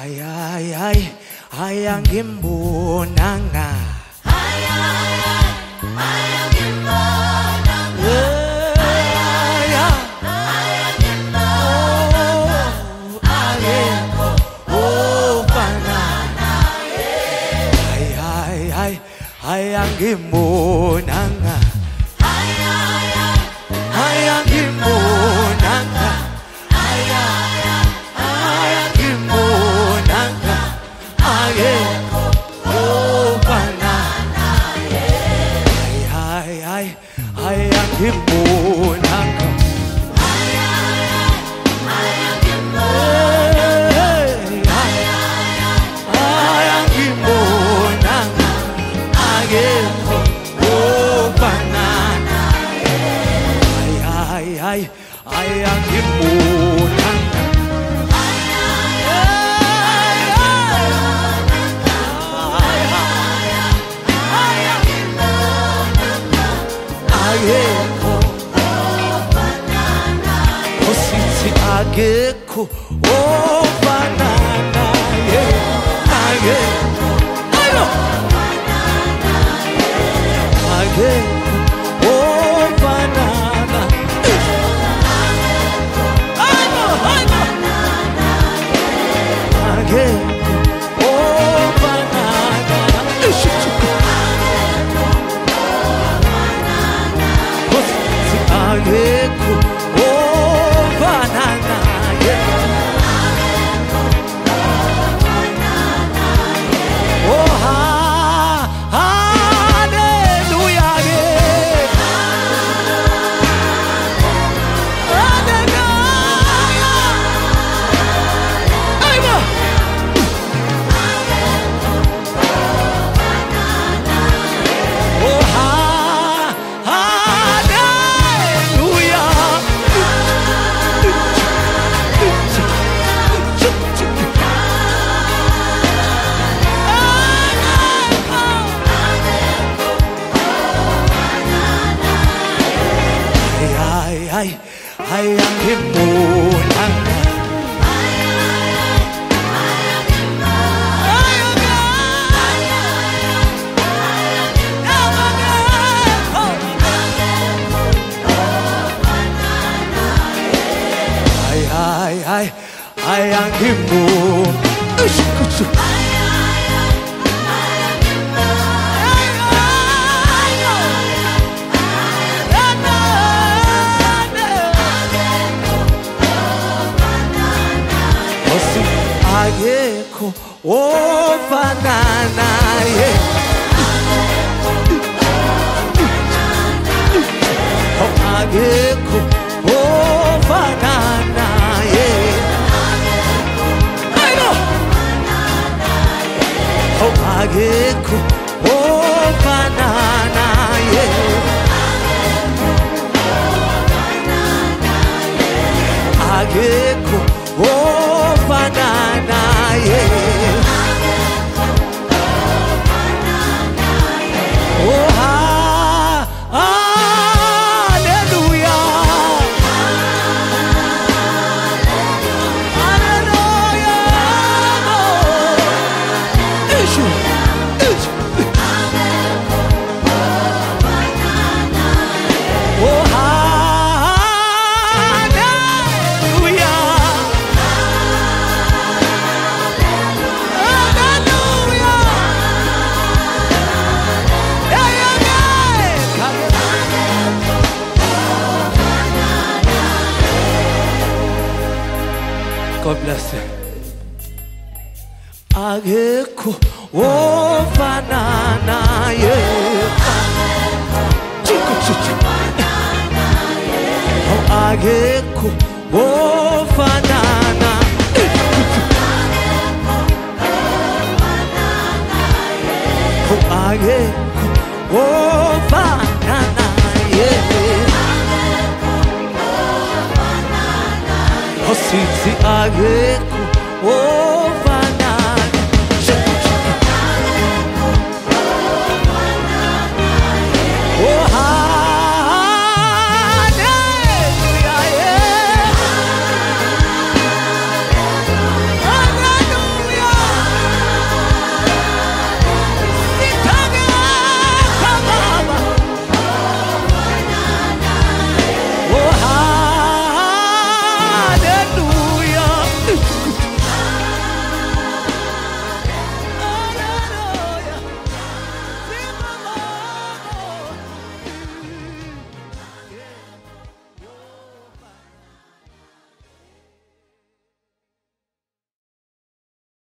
Ay, ay, ay, ay ang gimbunanga. Ay, ay, ay, ay ang gimbunanga. Ay, ay, Ay ang gimbunanga. ay, oh, pananaye. Ay, ay, ay, ay ang gimbunanga. Ay, ay, ay, Ay ang gimbunanga. ay, ay, Ay ang gimbunanga. Ay, oh, pananaye. Ay, ay, ay ang gimbunanga. ay, ay ang gimbunanga. Ay ang gimbunanga. Ay, oh, pananaye. Ay ang gimbunanga. Ageko, oh banana, yeah, ageko, ageko, oh banana, ageko, oh banana, ageko, oh banana, yeah. Oh, hallelujah, yeah. Oh, ay ang gimbunanga. Ay ang gimbunanga. Ageko, oh banana, yeah. Oh, ageko, oh banana, yeah. I know. Oh, ageko, oh banana, yeah. Ageko, oh banana, yeah. Oh, hallelujah. Hallelujah. Issue. Oh, God bless you. Ageko, oh banana, yeah. Chico, chico. Oh, ageko, oh banana. Oh, ageko, oh banana, yeah. Oh, sweet, ageko, oh.